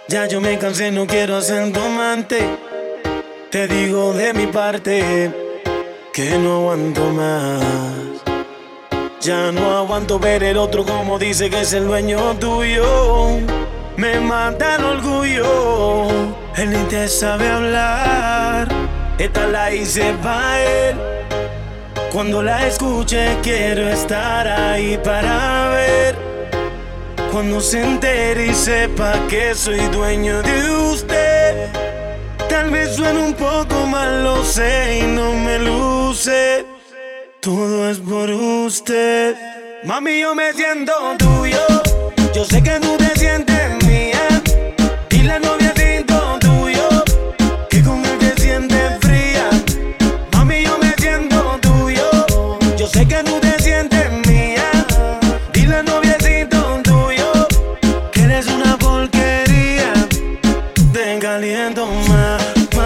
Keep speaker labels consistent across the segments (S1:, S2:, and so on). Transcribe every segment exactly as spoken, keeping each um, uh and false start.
S1: Ya yo me cansé, no quiero ser tu amante. Te digo de mi parte que no aguanto más. Ya no aguanto ver el otro como dice que es el dueño tuyo. Me mata el orgullo, él ni te sabe hablar. Esta la hice pa' él. Cuando la escuche quiero estar ahí para ver. Cuando se entere y sepa que soy dueño de usted. Tal vez suene un poco mal, lo sé y no me luce. Todo es por usted. Mami, yo me siento tuyo. Yo sé que tú te sientes mía. Y la novia siento tuyo, que con él te sientes fría. Mami, yo me siento tuyo. Yo sé que tú te sientes mía. Y la novia siento tuyo, que eres una porquería. Te caliento más.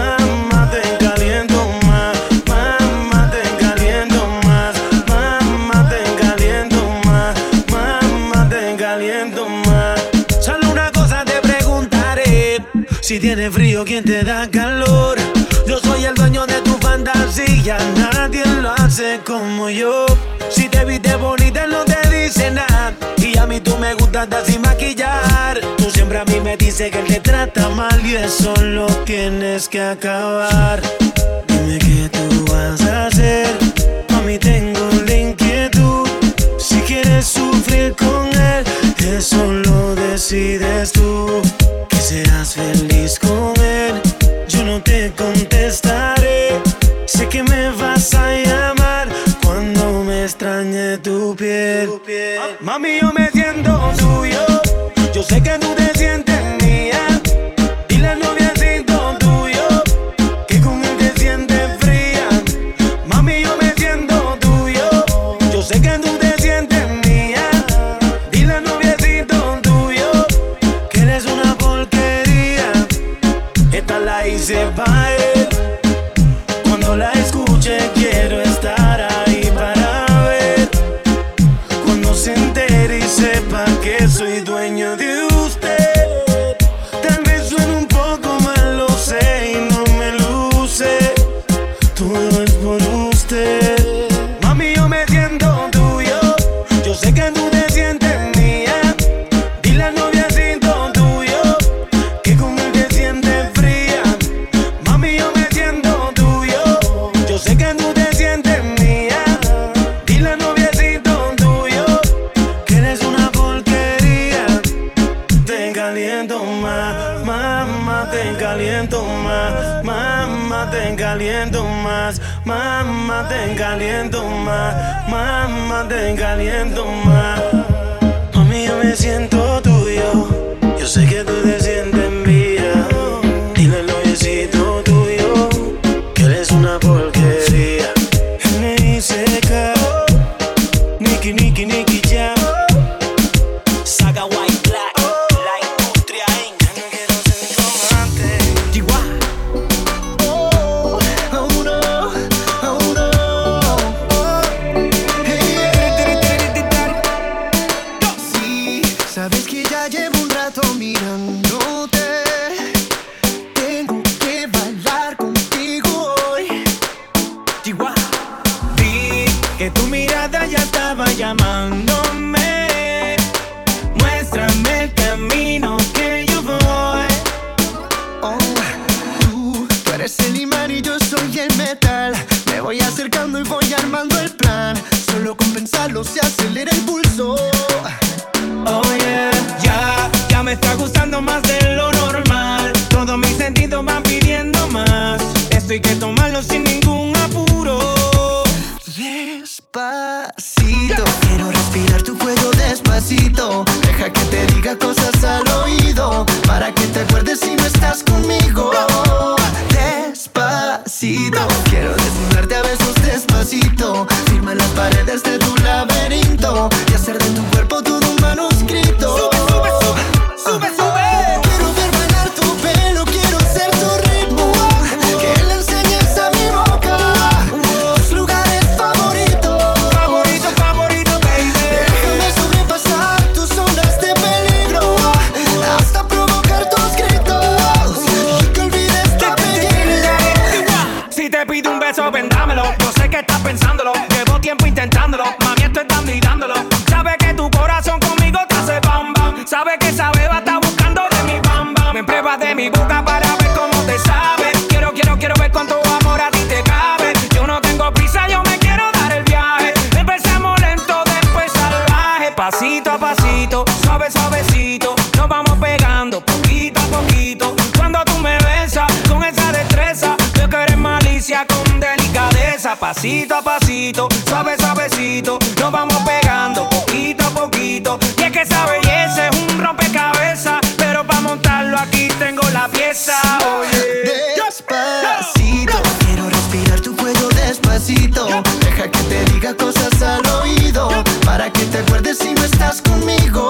S1: Si tienes frío, ¿quién te da calor? Yo soy el dueño de tu fantasía, nadie lo hace como yo. Si te viste bonita, no te dice nada. Y a mí tú me gustas sin maquillar. Tú siempre a mí me dices que él te trata mal y eso lo tienes que acabar. Dime qué tú vas a hacer. Mami, tengo la inquietud. Si quieres sufrir con él, eso lo decides tú. Serás feliz con él, yo no te contestaré. Sé que me vas a llamar cuando me extrañe tu piel. Mami, yo me siento tuyo. Yo sé que tú te sientes mía. Y la novia siento tuyo, que con él te sientes fría. Mami, yo me siento tuyo. Yo sé que tú te sientes mía. Y la novia siento tuyo, que eres una esta la hice pa' él. Cuando la escuche quiero estar ahí para ver. Cuando se entere y sepa que soy dueño de usted. Tal vez suene un poco mal, lo sé y no me luce. Todo es por usted. Mami, yo me siento tuyo. Yo sé que tú te sientes mía. Y la novia siento tuyo, que con él te sientes fría. Mami, yo me siento tuyo. Yo sé que tú te sientes mía. Y la novia siento tuyo, que eres una porquería. Te caliento más, mamá, te caliento más. Mamá, te caliento más. Mamá, te caliento más. Mamá, te caliento más. Mami, yo me siento tuyo. Yo sé que tú te sientes mía. Dile al noviecito tuyo que eres una porquería. N I C K, Nicky, Nicky, Nicky Jam, Saga White Black, la industria inc. No quiero ser tu amante. Chihuahua. Oh, oh no, oh no. Hey,
S2: sí, sabes que ya llevo un rato mirándote. Tengo que bailar contigo hoy.
S1: Chihuahua. Vi que tu mirada ya estaba llamándome. Muéstrame el camino que yo voy.
S2: Oh, tú, tú eres el imán y yo soy el metal. Me voy acercando y voy armando el plan. Solo con pensarlo se acelera el pulso.
S1: Oh yeah, ya, ya me está gustando más de lo normal. Todos mis sentidos van pidiendo más. Esto hay que tomarlo sin ningún apuro.
S2: Despacito, quiero respirar tu cuello despacito. Deja que te diga cosas al oído, para que te acuerdes si no estás conmigo. Despacito, quiero desnudarte a besos despacito. Firma las paredes de tu laberinto y hacer de tu cuerpo todo un manuscrito.
S1: Sube, sube, sube, sube, sube.
S2: Quiero ver bailar tu pelo, quiero ser tu ritmo. Que le enseñes a mi boca tus lugares favoritos.
S1: Favorito, favorito, baby.
S2: Déjame sobrepasar tus zonas de peligro hasta provocar
S3: pasito a pasito, suave suavecito, nos vamos pegando poquito a poquito. Y es que esa belleza es un rompecabezas, pero para montarlo aquí tengo la pieza. Oye,
S2: despacito, quiero respirar tu cuello despacito. Deja que te diga cosas al oído, para que te acuerdes si no estás conmigo.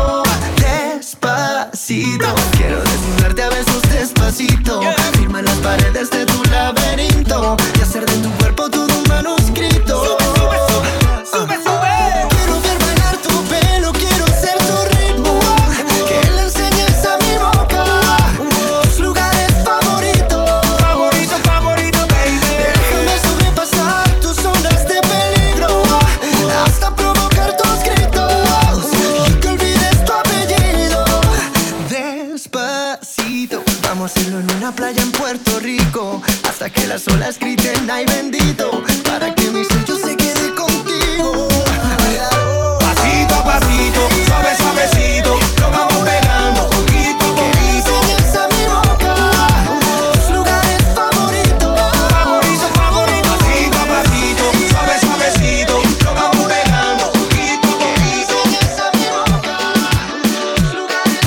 S2: Despacito, quiero desnudarte a besos despacito. Firma las paredes de tu laberinto y hacer de tu cuerpo todo un manuscrito.
S3: Sube, sube, sube, sube, sube.
S2: Quiero ver bailar tu pelo, quiero ser tu ritmo, que le enseñes a mi boca tus lugares favoritos.
S3: Favorito, favorito, baby.
S2: Déjame sobrepasar tus zonas de peligro, hasta provocar tus gritos y que olvides tu apellido. Despacito, vamos a hacerlo en una playa en Puerto Rico, hasta que las olas griten ay bendito, para que mi sello se quede contigo.
S3: Pasito a pasito, suave suavecito, nos vamos pegando poquito a poquito.
S2: Enseñes a mi boca tus lugares favoritos.
S3: Favorito, favorito, pasito a pasito, suave suavecito, nos vamos pegando poquito a poquito.
S2: Enseñes a mi boca tus lugares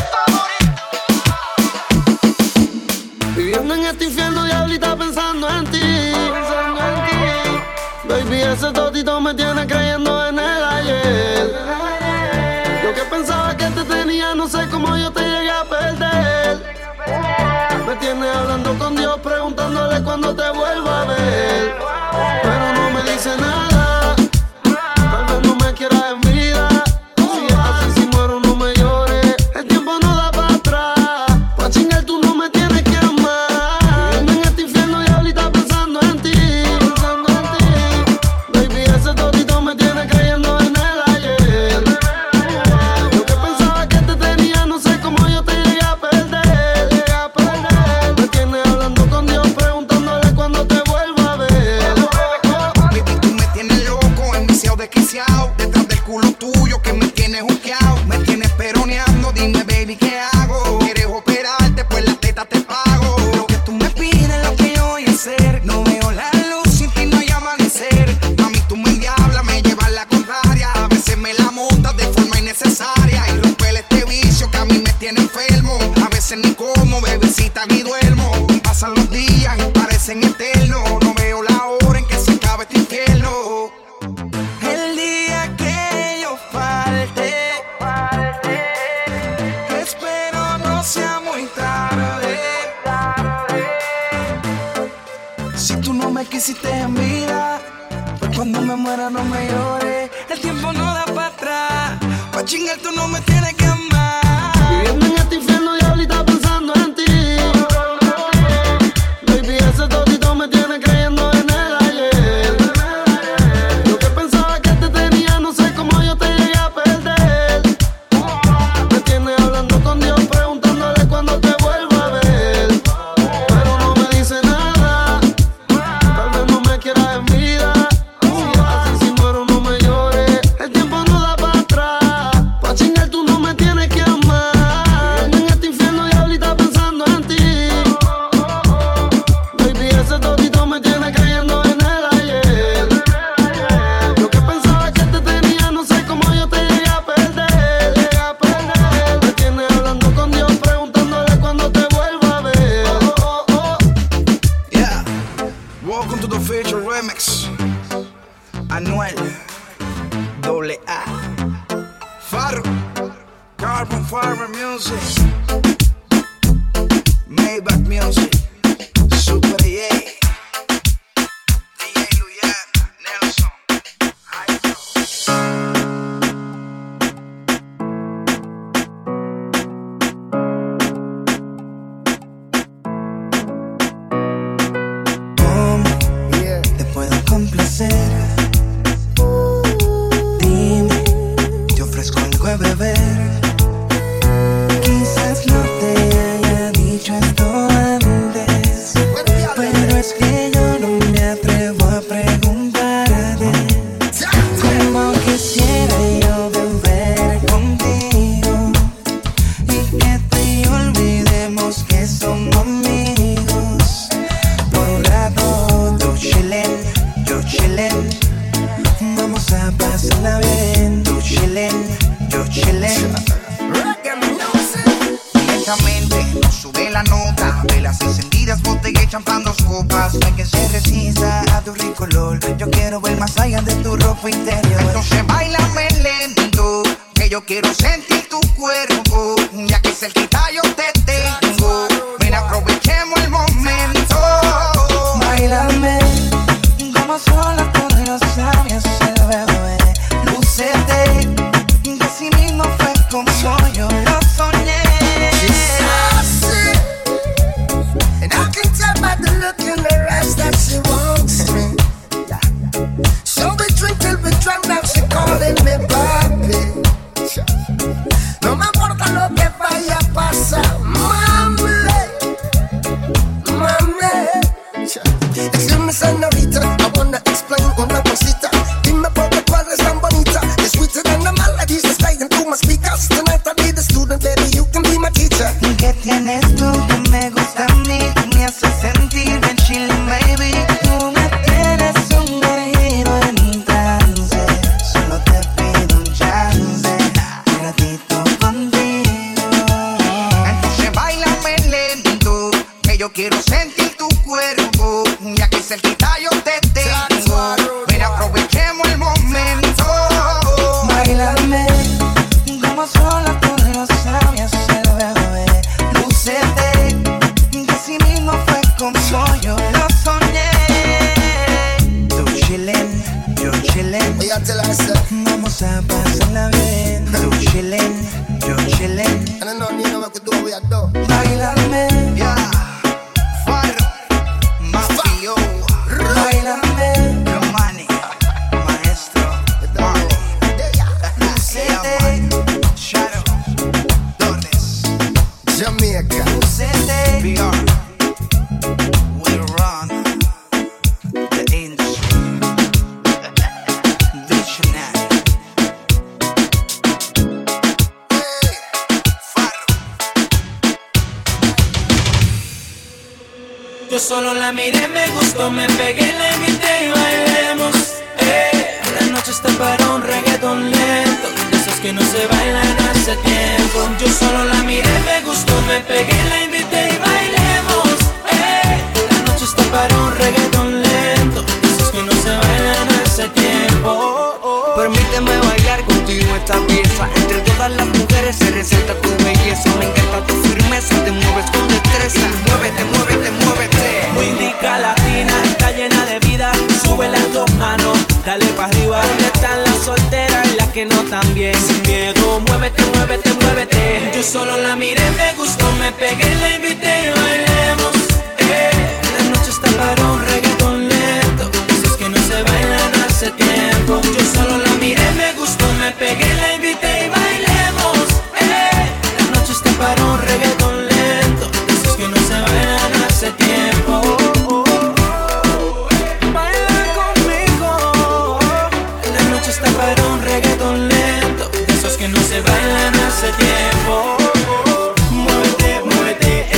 S2: favoritos. Viviendo en este infierno, diablita, pensando en ti, pensando en ti. Baby, ese totito me tiene creyendo en el ayer. Yo que pensaba que te tenía, no sé cómo yo te llegué a perder. Me tienes hablando con Dios, preguntándole cuándo te vuelvo a ver. Pero no me dice nada, tal vez no me quieras en vida. Si es así, si muero no me llores, el tiempo no da para atrás. Pa' chingar tú no me tienes que amar. Viviendo en este infierno y ahorita pensando en ti, pensando en ti. Baby, ese totito me tiene creyendo en el ayer. Yo que pensaba que te tenía, no sé cómo yo te llegué a perder, llegué a perder. Me tienes hablando con Dios, preguntándole cuándo te vuelvo a ver.
S4: Baby, tú me tienes loco, enviciado, desquiciado, detrás del culo tuyo que me tienes juqueado, me tienes peroneando, dime baby, ¿qué hago? ¿Quieres operarte? Pues la teta te pago. Lo que tú me pides, lo que yo voy a hacer, no veo la luz, sin ti no hay amanecer. Mami, tú me endiablas, me llevas la contraria, a veces me la montas de forma innecesaria y romper este vicio que a mí me tiene enfermo. A veces ni como, bebecita, ni duermo. Pasan los días y parecen eternos, no veo la hora en que se acabe este infierno. El día que yo falte, espero no sea muy tarde. Si tú no me quisiste en vida, pues cuando me muera no me llores. El tiempo no da para atrás, pa' chingar tú no me tienes que amar.
S2: Viviendo en este infierno, diablita, pensando en ti. Baby, ese totito me tiene creyendo en el ayer. Yo que pensaba que te tenía, no sé cómo yo te llegué a perder. Me tienes hablando con Dios, preguntándole cuándo te vuelvo a ver. Pero no me dice nada, tal vez no me quieras en vida. Si es así, si muero no me llores, el tiempo no da para atrás. Pa' chingar tú no me tienes que amar. Viviendo en este infierno, diablita, pensando en ti. Baby, ese totito me tiene creyendo en el ayer. Yo que pensaba que te tenía, no sé cómo yo te llegué a perder, llegué a perder. Me tienes hablando con Dios, preguntándole cuándo te vuelvo a ver. Oh, oh, oh.
S4: Yeah, welcome to the feature remix. Anuel, doble A, Faro, Carbon Fiber Music, Maybach Music, Super D A, D J Luyan, Nelson, Hydro. ¿Cómo te puedo complacer? Dime, te ofrezco algo a beber. Quizás no te haya dicho esto antes, pero es que yo no me atrevo a preguntarte cómo quisiera yo beber contigo y que te olvidemos que somos amigos. Por un rato, yo chillen, yo chillen. sube la nota. Velas encendidas, botella y champán, dos copas.
S3: No hay que se resista a tu rico olor. Yo quiero ver más allá de tu ropa interior.
S4: Entonces bailame lento, que yo quiero sentir tu cuerpo. Ya que cerquita yo te tengo, ven aprovechemos el momento.
S3: Bailame como son las cosas sabias, bebé. Lúcete, que así mismo fue como yo lo soñé.
S5: And I can tell by the look in her eyes that she wants me. So we drink till we drunk, now she calling me papi. No me importa lo que vaya a pasar, mami, mami. Excuse me, señorita, I wanna explain una cosita. Dime por qué cuál es tan bonita. It's sweeter than the melodies that's playing through my speakers. Tonight I'll be the student, baby, you can be my teacher.
S3: ¿Qué tienes tú que me gusta a mí? Tú me haces sentir bien chillin', baby. Tú me tienes sumergido en trance. Solo te pido un chance, un ratito contigo.
S4: Entonces bailame lento, que yo quiero sentir tu cuerpo. Ya que cerquita yo te tengo, ven aprovechemos el momento.
S3: Bailame como son las cosas sabias, bebé. Lúcete, que así mismo fue como yo lo soñé. Tú chillin', yo chillin'.
S5: Ella te la hace.
S3: Vamos a pasarla bien. Tú chillin', yo chillin'.
S5: And I know you know what to do, we are done.
S3: Bailame,
S4: Yeah, Farro, Mafio,
S3: bailame,
S4: Romani, Maestro, Marley,
S3: lúcete,
S4: Shadow, Torres,
S5: Jamaica.
S3: lúcete.
S4: V R. We run the industry. Visionary. Farro.
S1: Yo solo la miré, me gustó, me pegué, la invité y bailemos. Eh, la noche está para un reggaetón lento, de esos que no se bailan hace tiempo. Yo solo la miré, me gustó, me pegué, la invité y bailemos. Eh, la noche está para un reggaetón lento, de esos que no se bailan hace tiempo.
S3: Permíteme bailar contigo esta pieza. Entre todas las mujeres se resalta tu belleza. Me encanta tu firmeza, te mueves con destreza. Muévete, muévete, muévete.
S1: Muy rica latina, está llena de vida. Sube las dos manos, dale pa' arriba. ¿Dónde están las solteras y las que no tan bien? Sin miedo, muévete, muévete, muévete. Yo solo la miré, me gustó, me pegué, la invité y bailemos. Eh, la noche está para un reggaetón lento, esos que no se bailan hace tiempo. Yo solo la miré, me gustó, me pegué, la invité y bailemos. Eh, la noche está para un reggaetón lento, esos que no se bailan hace tiempo. Baila conmigo. La noche está para un reggaetón lento, esos que no se bailan hace tiempo. Muévete, muévete,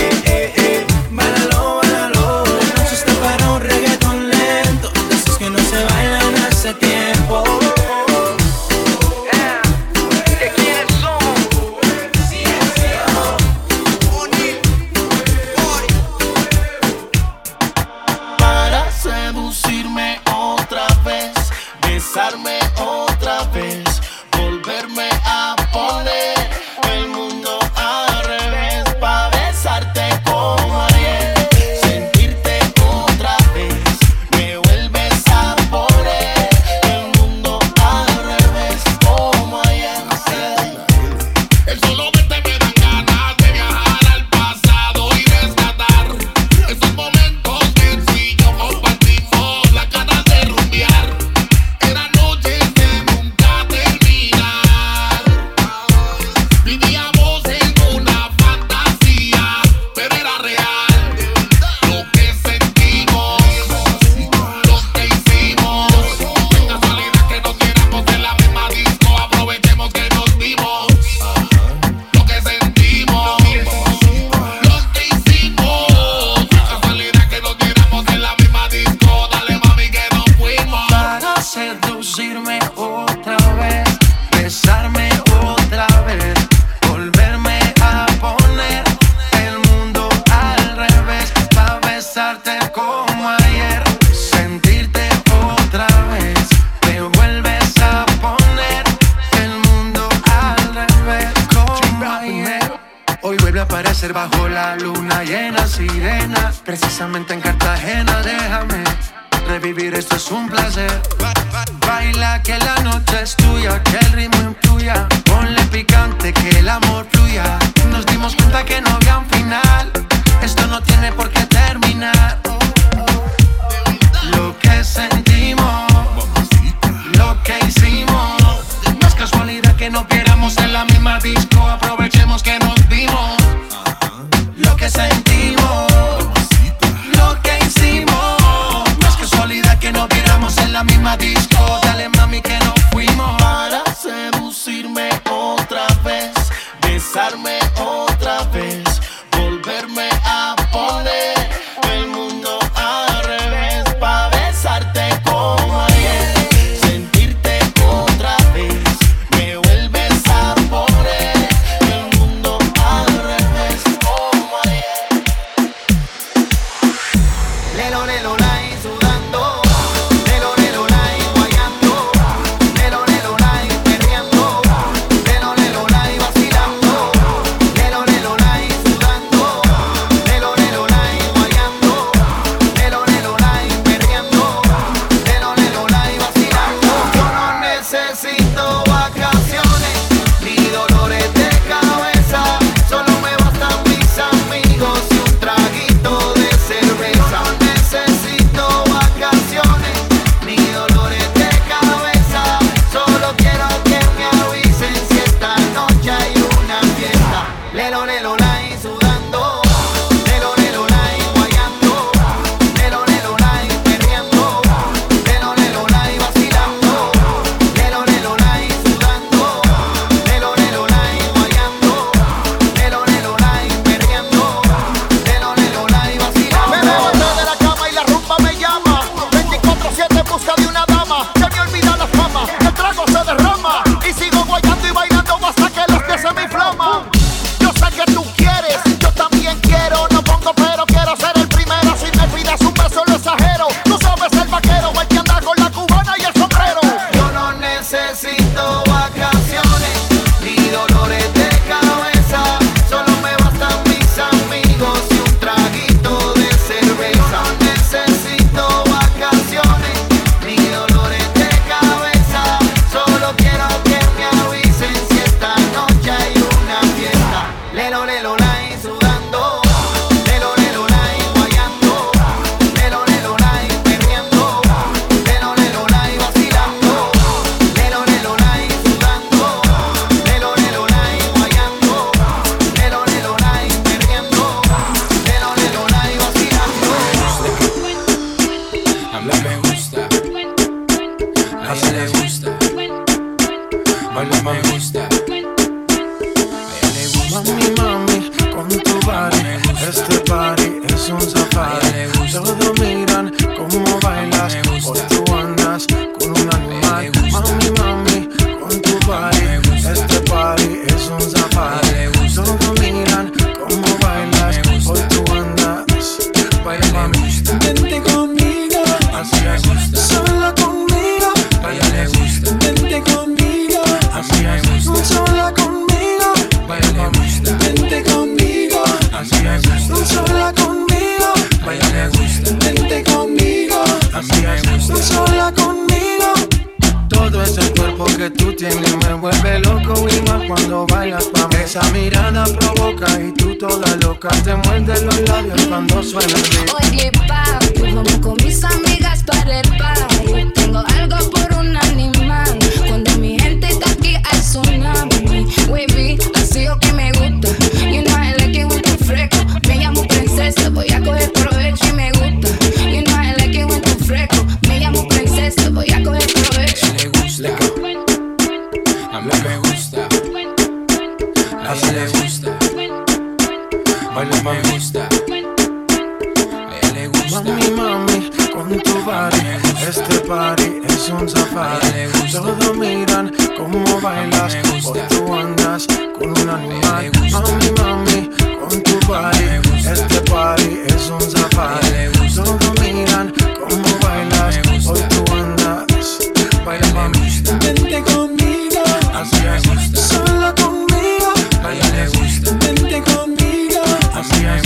S6: la luna llena, sirena. Precisamente en Cartagena, déjame revivir, esto es un placer. Baila que la noche es tuya, que el ritmo influya. Ponle picante, que el amor fluya. Nos dimos cuenta que no había un final. Esto no tiene por qué terminar. Lo que sentimos, lo que hicimos. No es casualidad que no quieramos en la misma disco. Aprovechemos que nos vimos. Lo que sentimos, lo que hicimos. No es casualidad que no quieramos en la misma disco. Dale mami que nos fuimos.
S1: Para seducirme otra vez, besarme otra vez, volverme a poner el mundo al revés, pa' besarte como ayer, sentirte otra vez, me vuelves a poner el mundo al revés como ayer.
S3: Lelo, lelo, lai, sudando. Lelo, lelo, lai, guayando. Lelo, lelo, lai, perreando. Lelo, lelo, lai, vacilando. Lelo, lelo, lai, sudando. Lelo, lelo, lai, guayando. Lelo, lelo, lai, perreando. Lelo, lelo, lai, vacilando. Yo no necesito vacaciones ni dolores de cabeza. Solo me bastan mis amigos y un traguito de cerveza. No necesito vacaciones ni dolores de cabeza. Solo quiero que me avisen si esta noche hay una fiesta. Lelo, lelo, lai, sudando. Lelo, lelo, lai, guayando. Lelo, lelo, lai, perreando. Lelo, lelo, lai, vacilando. Lelo, lelo, lai, sudando. Lelo, lelo, lai, guayando. Lelo, lelo, lai, perreando. Lelo, lelo, lai, vacilando.
S7: Me levanté de la cama y la rumba me llama. veinticuatro siete en busca de una dama. Ya me olvida la fama, el trago se derrama. Y sigo guayando y bailando hasta que los pies se me inflaman. Yo sé que tú quieres, yo también quiero. No pongo pero, quiero ser el primero. Si me pides un beso lo exagero. Tú sabes el vaquero, el que anda con la cubana y el sombrero.
S3: Yo no necesito vacaciones ni dolores de cabeza. Solo me bastan mis amigos y un traguito de cerveza. No necesito vacaciones ni dolores de cabeza. Solo quiero que me avisen si esta noche hay una fiesta. Lelo, lelo, lai, sudando. Lelo, lelo, lai, guayando. Lelo, lelo, lai, perreando. Lelo, lelo, lai, vacilando. Lelo, lelo, lai, sudando. Lelo, lelo, lai, guayando. Lelo, lelo, lai, perreando. Lelo, lelo, lai, vacilando.
S8: A mí me gusta, a ella le gusta, a mí me gusta, a ella le gusta.
S6: Mami, mami, con tu body, este party es un safari. Todos miran cómo bailas, hoy tú andas con un animal. Mami, mami, con tu body, este party es un safari. Todos miran cómo bailas, hoy tú andas. Baila mami, vente conmigo, así es, sola conmigo.
S8: A ella le gusta,
S6: Vente conmigo,
S8: así es,
S6: sola conmigo.
S8: a ella le gusta,
S6: Vente conmigo,
S8: así es,
S6: sola conmigo.
S8: a ella le gusta,
S6: Vente conmigo,
S8: así es,
S6: sola conmigo. Todo ese cuerpo que tú tienes me vuelve loco y más cuando bailas pa' mí. Esa mirada provoca y tú toda loca te muerdes los labios cuando suena el beat.
S9: Oye, papi, vamos con mis amigas para el party. Tengo algo por un animal. Cuando mi gente está aquí al tsunami. Wavy, así o que me gusta. You know I like it when tú fresco. Me llamo princesa, voy a coger provecho y me gusta. You know I like it when tú fresco. Me llamo princesa, voy a coger provecho.
S8: le gusta, a mí me gusta, a ella le gusta, a mí me gusta, a ella le gusta.
S6: Mami, mami, con tu body, este party es un safari. Todos miran cómo bailas, hoy tú andas con un animal. Mami, mami, con tu body, este party es un safari. Todos miran cómo bailas, hoy tú andas. Baila mami, vente conmigo, así es, sola conmigo.
S8: A ella le gusta,
S6: Vente conmigo,
S8: así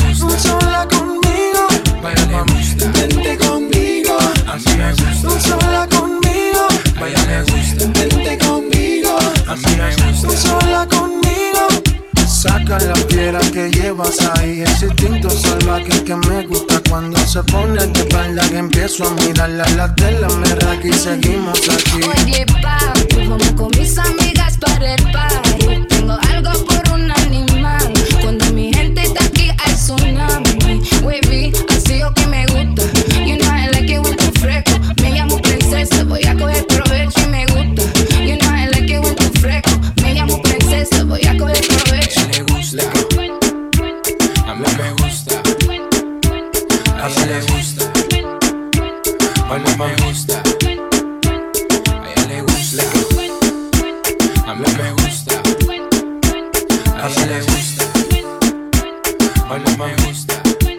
S6: vas ahí. Ese instinto salvaje que me gusta cuando se pone de espalda, que empiezo a mirarla la tela, me raca y seguimos aquí.
S9: Oye, papi, vamos con mis amigas para el party. Tengo algo por un animal. Cuando mi gente está aquí hay tsunami. Wavy, así o que me gusta. You know I like it when tú fresco. Me llamo princesa, voy a coger provecho y me gusta. You know I like it when tú fresco. Me llamo princesa, voy a coger provecho.
S8: A ella le gusta, a mí me gusta. A ella le gusta, a mí me gusta. A ella le gusta, a mí me gusta. A ella le gusta, a mí me gusta.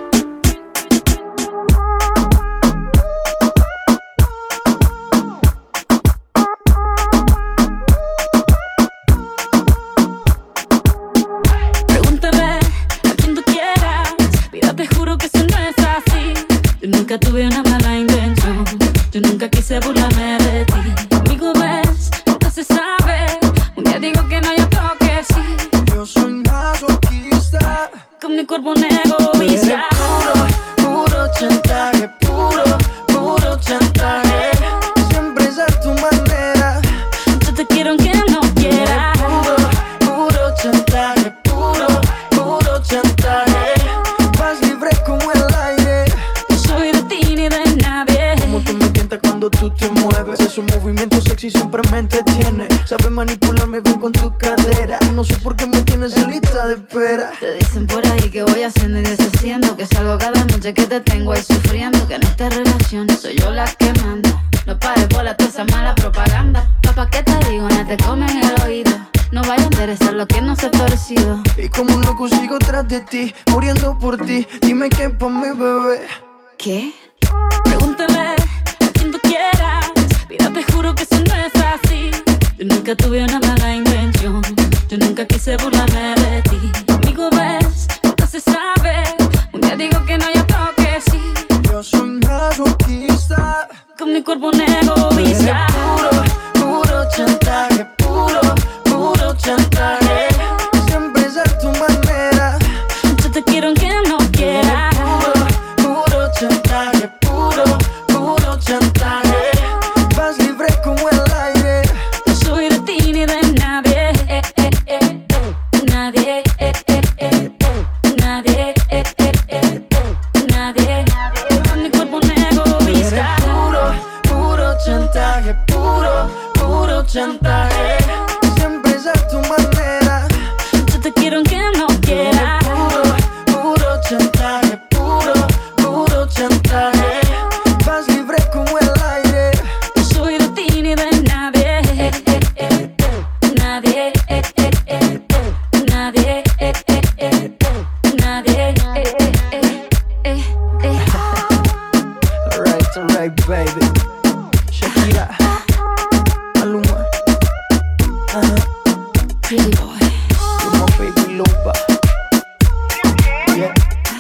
S10: Nunca tuve una mala intención, yo nunca quise burlarme de ti. Conmigo ves, nunca se sabe. Un día digo que no, yo creo que sí.
S6: Yo soy masoquista,
S10: con mi cuerpo un egoísta.
S6: Puro, puro chantaje, puro, puro chantaje. Siempre es a tu manera.
S10: Yo te quiero aunque no quieras.
S6: Puro, puro chantaje, puro, puro chantaje. Vas libre como el aire. Cuando tú te mueves, esos movimientos sexy siempre me entretiene. Sabes manipularme bien con tu cadera. No sé por qué me tienes en lista de espera.
S10: Te dicen por ahí que voy haciendo y deshaciendo, que salgo cada noche que te tengo ahí sufriendo, que en esta relación soy yo la que manda. No pares bola toda esa mala propaganda. Papá, ¿qué te digo? No te comen el oído. No vaya a interesar lo que no se ha torcido.
S6: Y como un loco sigo tras de ti, muriendo por ti. Dime qué pa' mi bebé.
S10: ¿Qué? Pregúntale a quien tú quieras. Mira, te juro que eso no es así. Yo nunca tuve una mala intención. Yo nunca quise burlarme de ti. Conmigo ves, nunca se sabe. Un día digo que no, yo creo que sí.
S6: Yo soy masoquista,
S10: con mi cuerpo un egoísta.
S6: Puro, puro chantaje, puro, puro chantaje. Siempre es a tu manera.
S10: Yo te quiero aunque no quieras.
S6: Puro, puro chantaje, puro, puro chantaje. Vas libre como el aire.
S10: No soy de ti ni de nadie. Eh, eh, eh, eh. Nadie. Eh, eh, eh. Nadie. Eh, eh, eh. Nadie. Con mi cuerpo un egoísta.
S6: Puro, puro chantaje, puro, puro chantaje. Siempre es a tu manera.
S10: Yo te quiero aunque no quieras.
S6: Puro, puro chantaje, puro, puro chantaje. Vas libre como el aire.
S10: No soy de ti ni de nadie. Eh, eh, eh. Nadie. Eh, eh, eh. Nadie. Eh, eh, eh. Nadie. Eh, eh, eh. Eh, eh.
S6: Alright, alright, baby. Shakira, Maluma, uh-huh.
S10: Pretty boy.
S6: You're my baby loba. Yeah.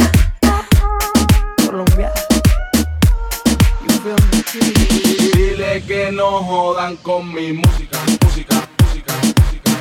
S6: Colombia. You feel me?
S11: Dile que no jodan con mi música, música, música, música.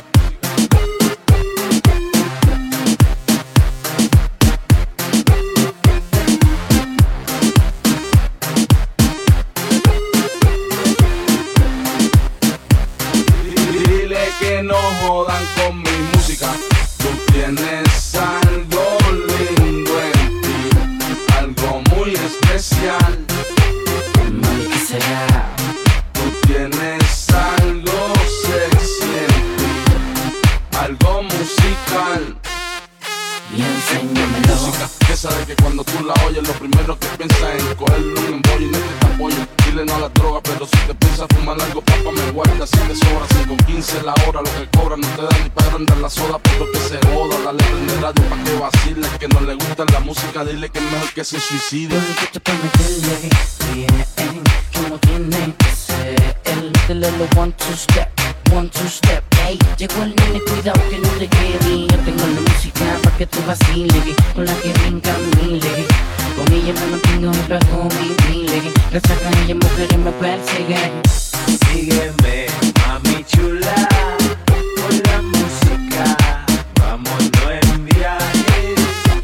S11: Dile que no jodan con mi música. Tú tienes algo lindo en ti, algo muy especial.
S8: ¿Qué será?
S11: Tú tienes algo sexy en ti, algo musical.
S8: Y enséñamelo.
S11: Música que sabe que cuando tú la oyes, lo primero que piensas es cogerle un embollo y no te apoyo. Dile no a la droga, pero si te piensas fumar algo, papá, me guarda si te sobra. cinco quince la hora, lo que cobra no te da ni para andar la soda, pero que se joda. Dale prende radio pa' que vacile, que no le gusta la música, dile que es mejor que se suicide.
S8: Yo escucho pa' meterle bien, como tiene que ser. Dile lo one two step, one two step. Ey, llegó el nene, cuidado que no le quede. Yo tengo la música pa' que tú vaciles, con la que brinca mile. Con ella me mantengo en paz con mi mile. Gracias a ella mujeres me persiguen.
S1: Sígueme, mami chula, con la música. Vámonos en viaje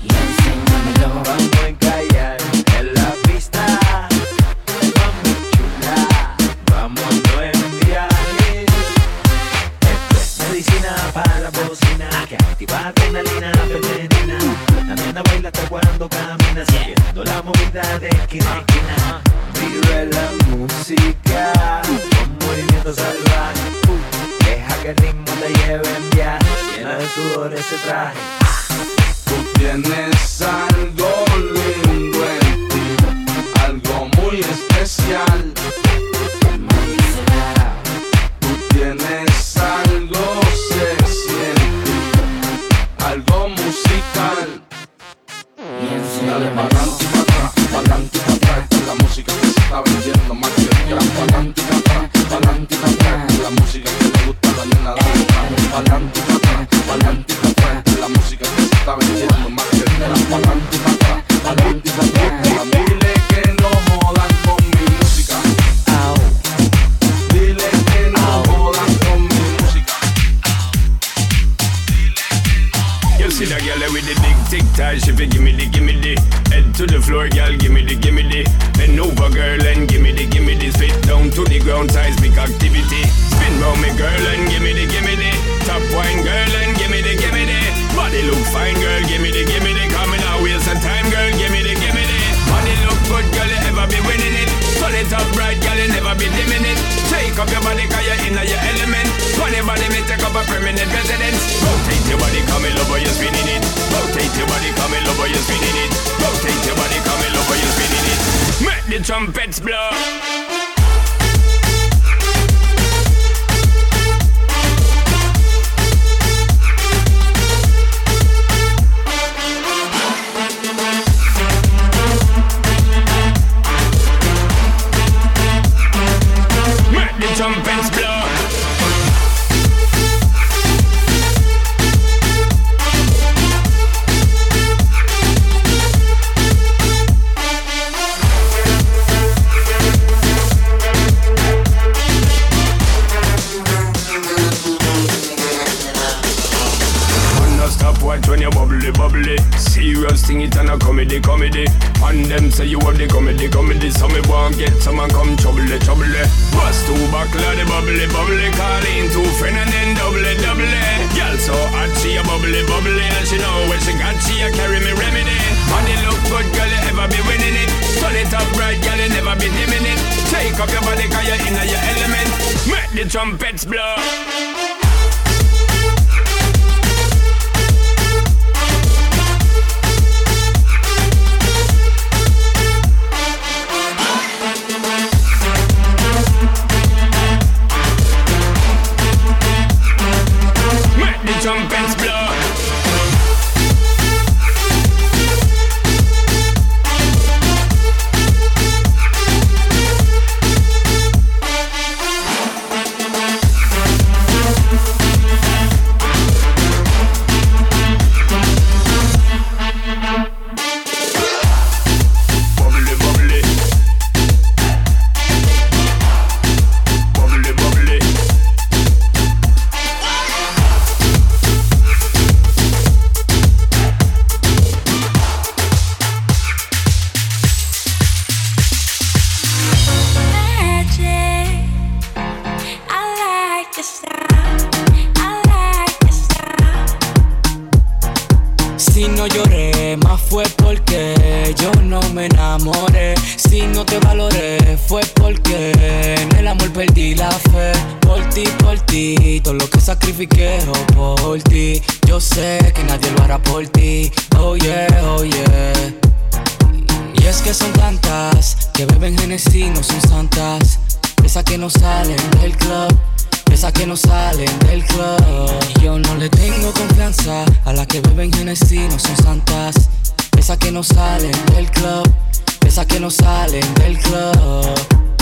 S12: cuando caminas, siguiendo la movida de esquina a esquina. Vive la música con movimiento salvaje. Deja que el ritmo te lleve en viaje, llena de sudor ese traje.
S11: Tú tienes algo lindo en ti, algo muy especial. Tú tienes algo sexy en ti, algo musical. Dale pa'lante y pa' atrás, pa'lante y pa' atrás. Esta es la música que se está vendiendo más que el gran. Pa'lante y pa' atrás, pa'lante y pa' atrás. Esta es la música que le gusta a la nena de atrás. Pa'lante y pa' atrás, pa'lante y pa' atrás. Esta es la música que se está vendiendo más que el gran. Pa'lante y pa' atrás, pa'lante y pa' atrás. Dile que no jodan con mi música. Dile que no jodan con mi música.
S13: You see that girl with the big tic tac, she fi gimme the, gimme the. Head to the floor, girl, gimme the, gimme the. Bend over, girl, and gimme the, gimme the. Spit down to the ground, seismic activity. Spin round me, girl, and gimme the, gimme the. Top wine, girl, and gimme the, gimme the. Body look fine, girl, gimme the, gimme the. Coming out, waste some time, girl, gimme the, gimme the. Body look good, girl, you ever be winning it. Turn it up bright, girl, you never be dimming it. Take up your body, cause you're in your element. Funny body, me take up a permanent residence. Rotate your body, come in love, you're spinning it. Rotate your body, come in love, you're spinning it. Rotate your body, come in love, you're spinning it. Make the trumpets blow. Make the trumpets blow. Watch when you bubbly, bubbly. Serious thing, it and a comedy, comedy. And them say you have the comedy, comedy. So me won't get someone come trouble, trouble. Bust two buckle of the bubbly, bubbly. Call in two friend and then double, double. Girl so hot, she a bubbly, bubbly. And she know when she got, she a carry me remedy. Body look good, girl, you ever be winning it. Turn it up right, girl, you never be dimming it. Take up your body, cause you're in your element. Make the trumpets blow. Trumpets blow.
S3: Sacrifiqueo por ti, yo sé que nadie lo hará por ti. Oh yeah, oh yeah. Y es que son tantas que beben Genesis, no son santas. Esas que no salen del club, esas que no salen del club. Y yo no le tengo confianza a las que beben Genesis, no son santas. Esas que no salen del club, esas que no salen del club.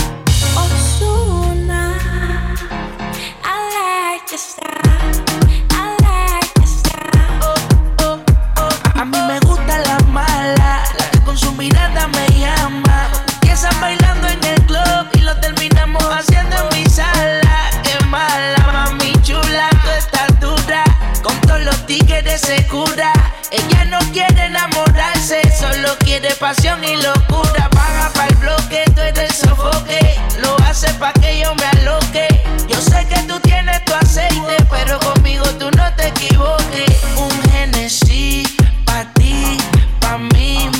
S14: Ozuna, I like your style, I like your style. Oh, oh, oh.
S3: A mí me gusta la mala, la que con su mirada me llama. Empiezan bailando en el club y lo terminamos haciendo en mi sala. Qué mala, mami chula, tú estás dura. Con todos los tigres se cura. Ella no quiere enamorarse, solo quiere pasión y locura. Baja pa'l bloque, tú eres sofoque. Lo hace pa' que yo me aloque. Yo sé que tú tienes tu aceite, pero conmigo tú no te equivoques. Un Genesis pa' ti, pa' mí,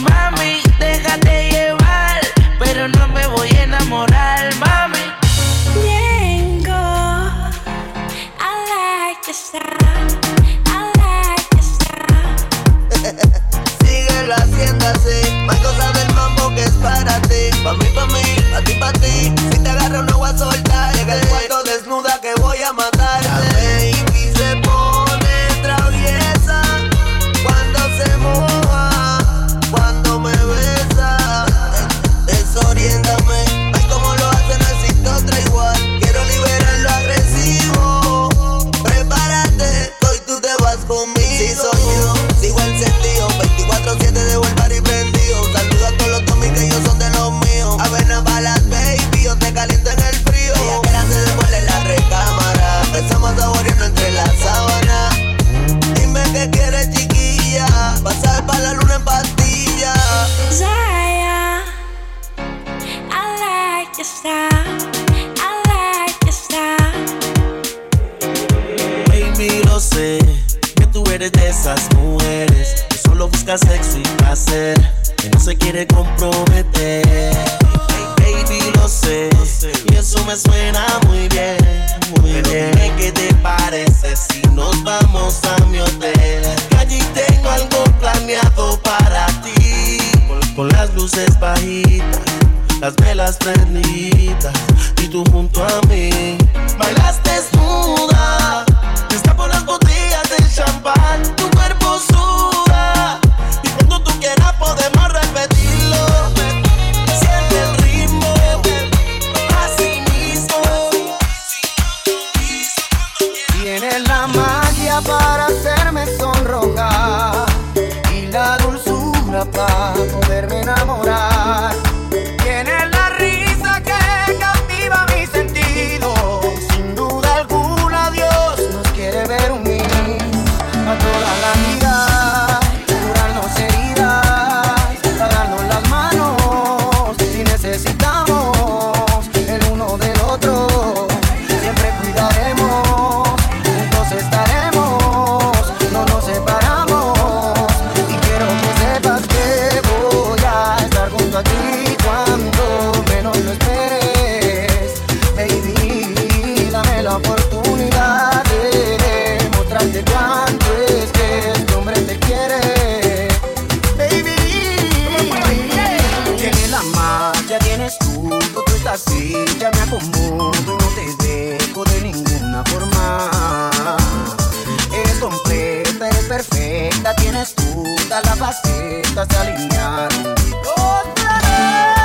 S15: Hay cosas del mambo que es para ti. Pa' mí, pa' mí, pa' ti, pa' ti. Si te agarro no voy a soltar. Llega el cuarto desnuda que voy a matarte. La baby se pone traviesa cuando se moja, cuando me besa. Desoriéntame, ay como lo hace, no existe otra igual. Quiero liberar lo agresivo. Prepárate, hoy tú te vas conmigo. Si soy yo, sigo el sentido. veinticuatro siete de vuelvar y prendido. Saludo a todos los tomis que ellos son de los míos. Avena para las baby, yo te caliento en el frío. Ella que la se devuelve en la recámara. Empezamos saboreando entre las sábanas. Dime qué quieres, chiquilla. Pasar para la luna en pastilla.
S14: Zaya, I like your style. I like your style.
S1: Baby, lo sé, que tú eres de esas mujeres que solo busca sexo y placer, que no se quiere comprometer. Hey, baby, lo sé, y eso me suena muy bien, muy Pero bien. Dime qué te parece si nos vamos a mi hotel, que allí tengo algo planeado para ti, con, con las luces bajitas, las velas prendidas y tú junto a mí. Bailas desnuda, destapo las botellas de champán, tu cuerpo suda y cuando tú quieras podemos repetirlo. Siente el ritmo, así mismo.
S3: Tienes la magia para hacerme sonrojar y la dulzura para poderme enamorar. Tienes la risa que cautiva mis sentidos. Sin duda alguna Dios nos quiere ver unidos a toda la vida, curarnos heridas, darnos las manos si necesitamos el uno del otro. Siempre cuidaremos, juntos estaremos, no nos separamos. Y quiero que sepas que voy a estar junto a ti cuando menos lo esperes. Baby, dame la oportunidad de demostrarte cuánto es que este hombre te quiere. Baby, tienes la magia, tienes tú, tú estás así, ya me acomodo y no te dejo de ninguna forma. Eres completa, eres perfecta, tienes todas las facetas, se alinearon otra vez.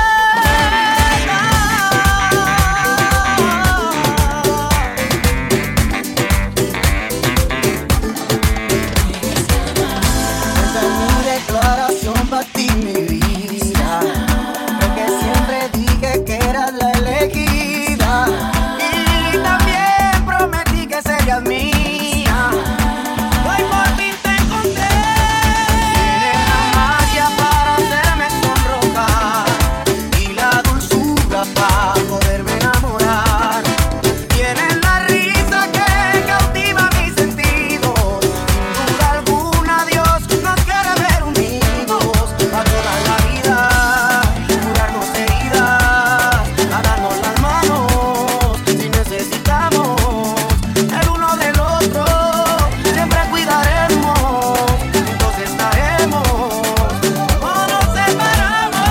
S3: Esta es mi declaración para ti, mi vida, porque siempre dije que eras la elegida y también prometí que serías mía. Hoy por fin te encontré. Tienes la magia para hacerme sonrojar y la dulzura para poderme enamorar. Tienes la risa que cautiva mis sentidos. Sin duda alguna Dios nos quiere ver unidos a toda la vida, curarnos heridas, a darnos las manos si necesitamos el uno del otro. Siempre cuidaremos, juntos estaremos, no nos separamos.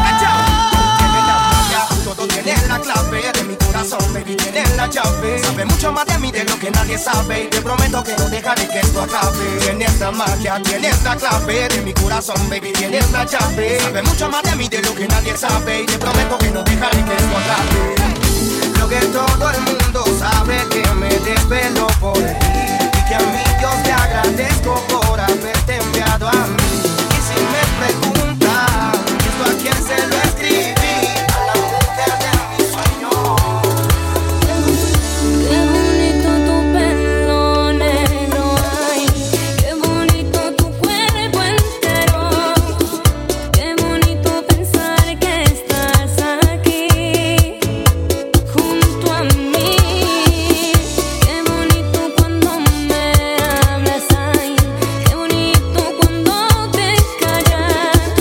S3: Todo tienes la clave de mi corazón, baby, tienes la llave. Sabe mucho más de mí de lo que nadie sabe y te prometo que no dejaré que esto acabe. Tienes la magia, tienes la clave de mi corazón, baby, tienes la llave. Sabe mucho más de mí de lo que nadie sabe y te prometo que no dejaré que esto acabe. Lo que todo el mundo sabe que me desvelo por ti y que a mí Dios le agradezco por haberte enviado a mí. Y si me preguntan esto a quién se lo escribí, a la mujer de mis sueños.
S10: Qué bonito tu pelo negro, ay, qué bonito tu cuerpo entero. Qué bonito pensar que estás aquí junto a mí. Qué bonito cuando me hablas, ay, qué bonito cuando te callas.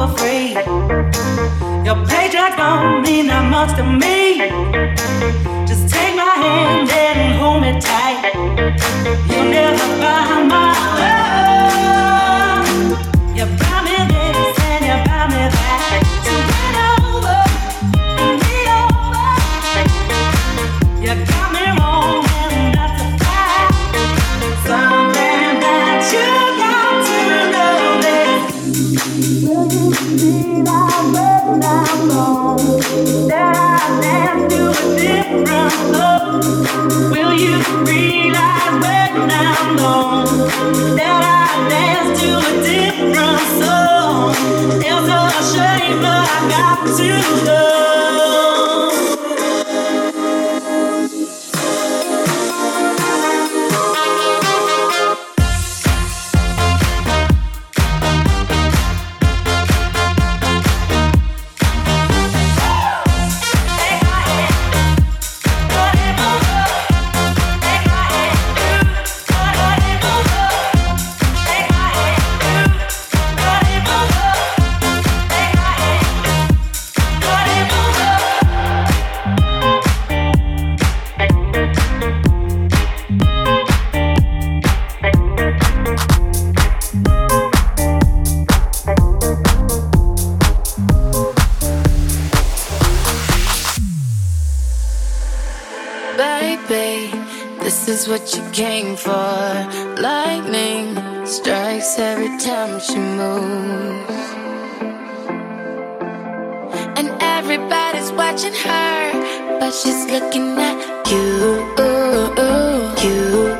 S3: for free. Your paycheck don't mean that much to me. Just take my hand and hold me tight. You'll never buy my love. You buy me this and you buy me that. So get over and be over. You got me wrong and that's a fact. Something that you got to know is will you see that when I'm gone, that I dance to a different love? Will you realize when I'm gone that I dance to a different song? It's a shame, but I got to know.
S9: What you came for. Lightning strikes every time she moves, and everybody's watching her, but she's looking at you, you, you,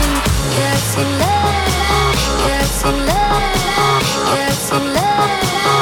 S5: Yes, in love, yes, in love.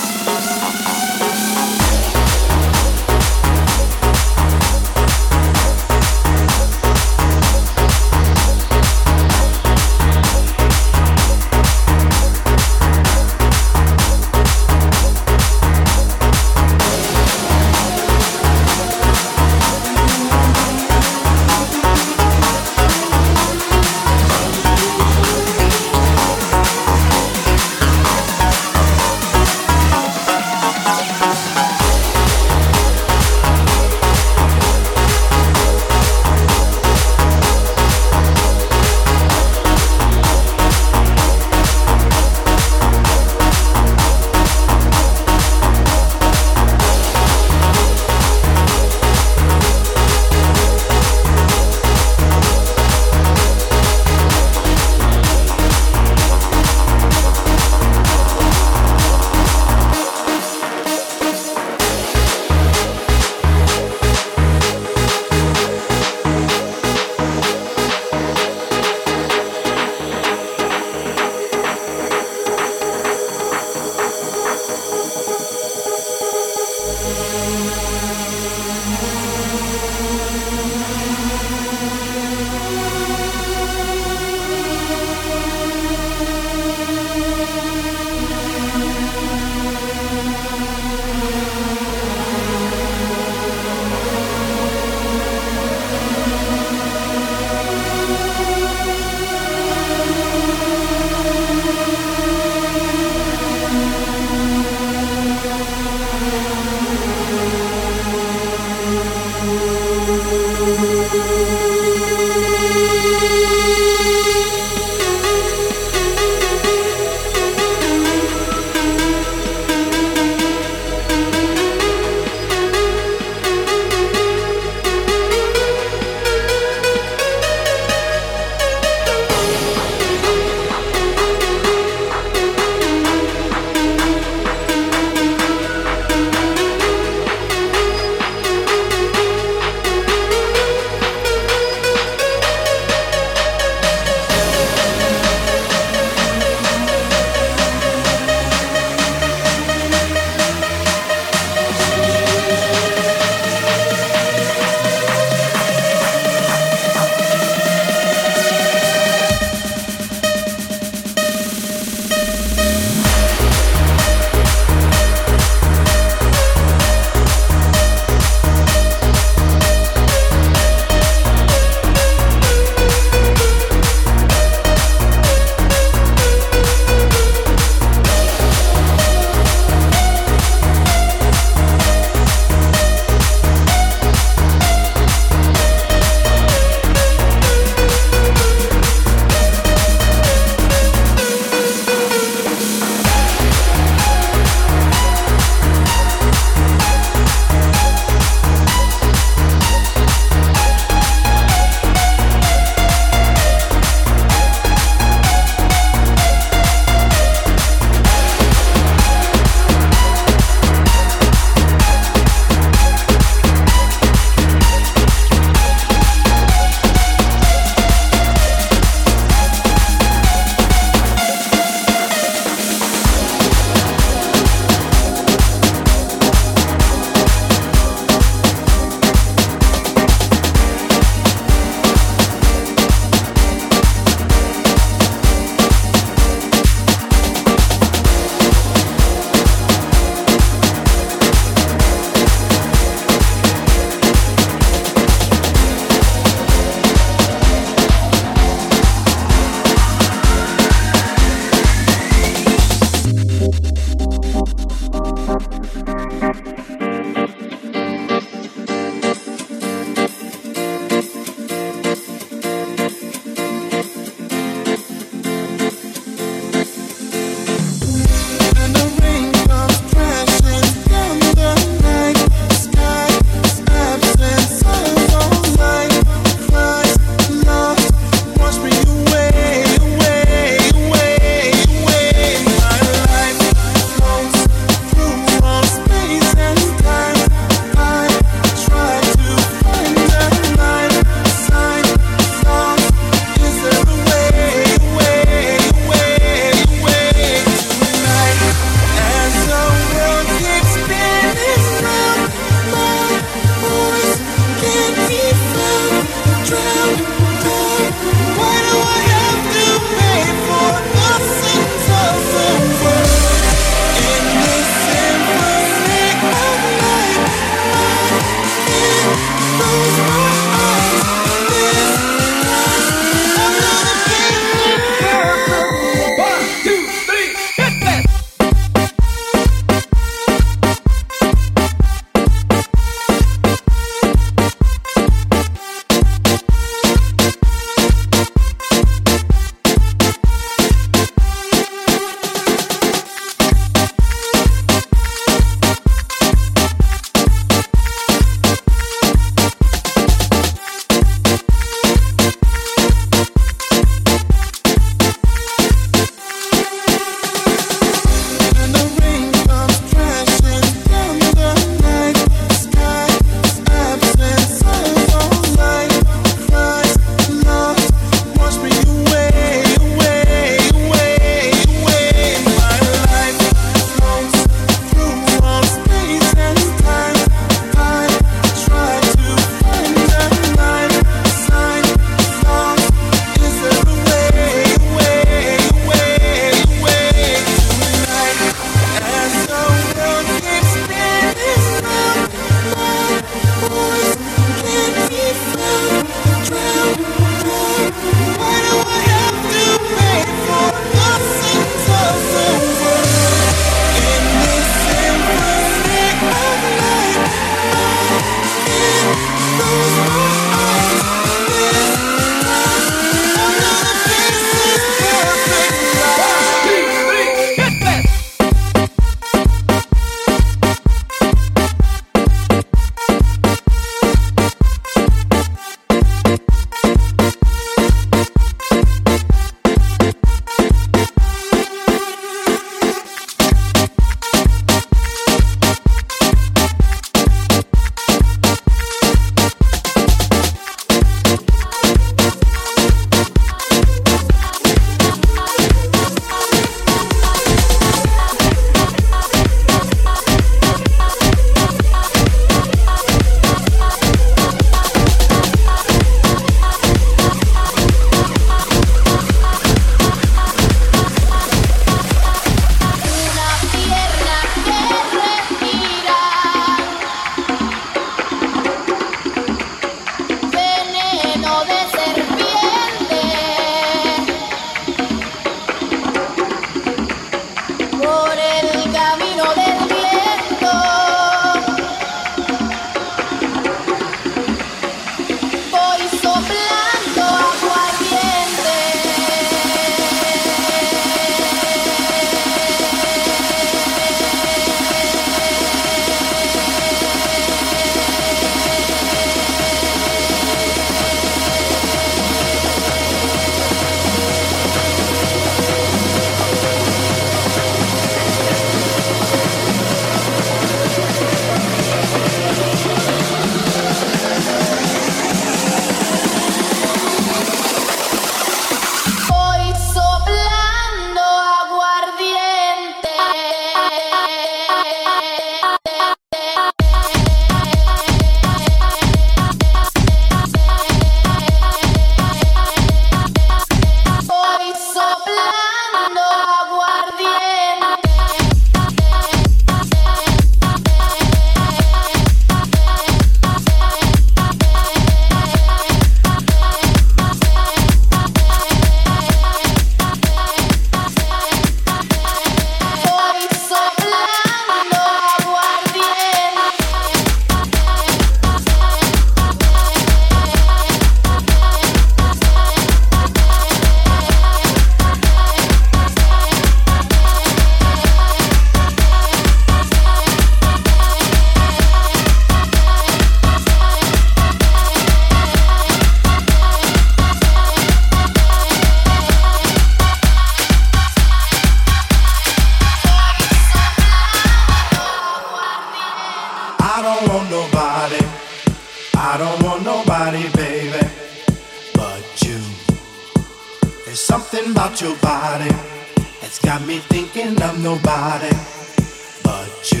S1: There's something about your body that's got me thinking of nobody but you.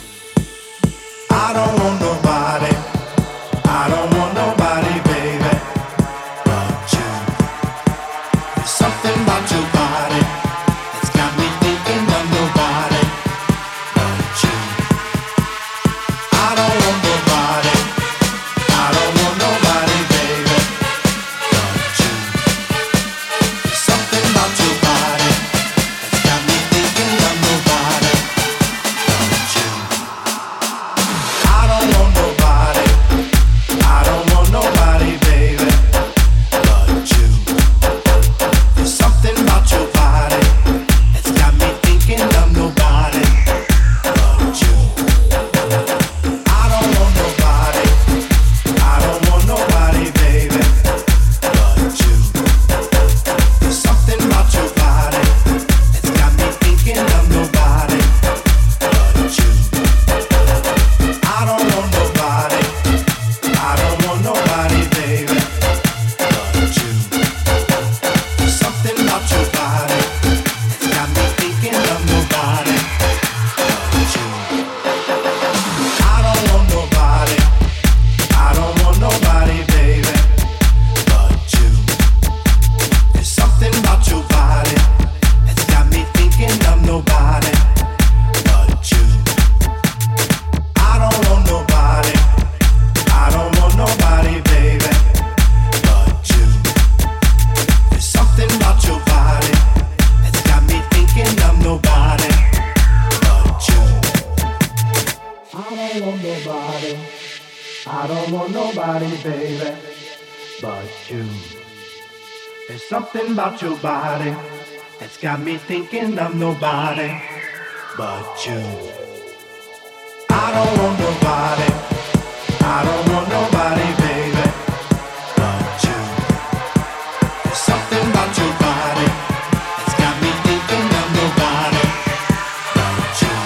S1: I don't want nobody, I don't want nobody, baby, but you. There's something about your body that's got me thinking of nobody but you. I don't want nobody, I don't want nobody, baby, but you. There's something about your body that's got me thinking of nobody but you. I don't want nobody, I don't want nobody, baby, but you. There's something about your body that's got me thinking of nobody but you. I don't want nobody, I don't want nobody, baby, but you. There's something about your body that's got me thinking of nobody but you. I don't want nobody, I don't want nobody, baby, but you. There's something about your body that's got me thinking of nobody but you. I don't want nobody, I don't want nobody, baby, but you. There's something about your body that's got me thinking of nobody but you. I don't want nobody, I don't want nobody, baby, but you. There's something about your body that's got me thinking of nobody but you. I don't want nobody, I don't want nobody, baby, but you. There's something about your body that's got me thinking of nobody but you. I don't want nobody, I don't want nobody, baby, but you. There's something about your body that's got me thinking of nobody but you.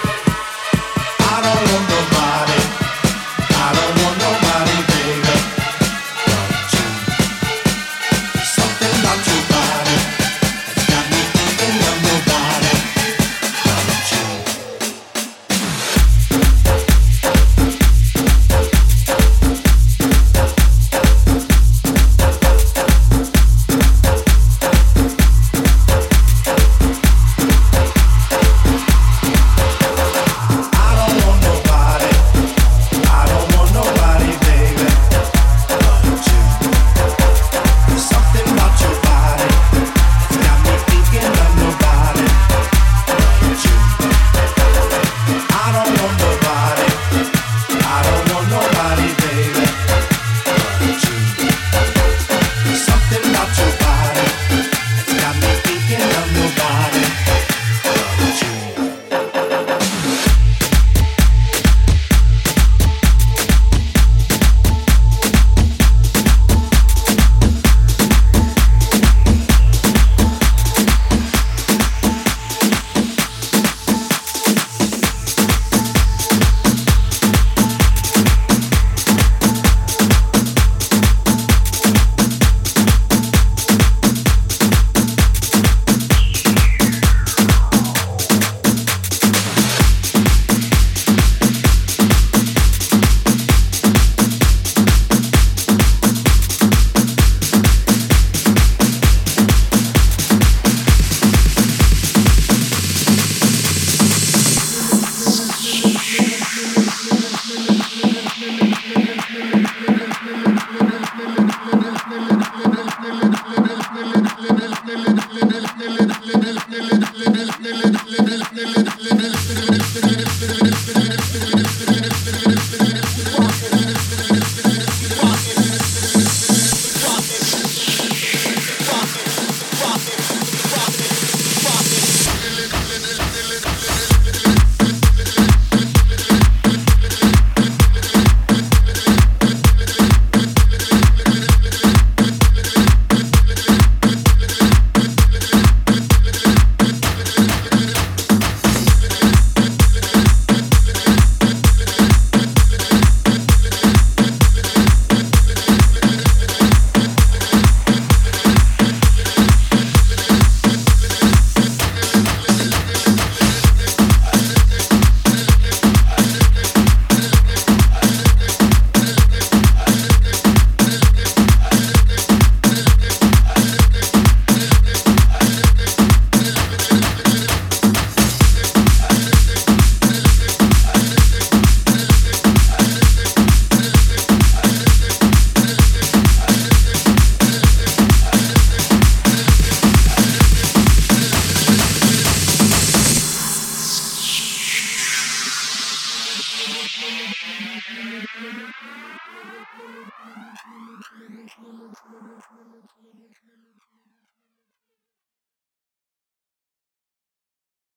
S1: I don't want nobody, I don't want nobody, baby, but you. There's something about your body that's got me thinking of nobody but you.
S5: Minute, minute, minute, minute, minute, minute, minute, minute, minute, minute, minute, minute,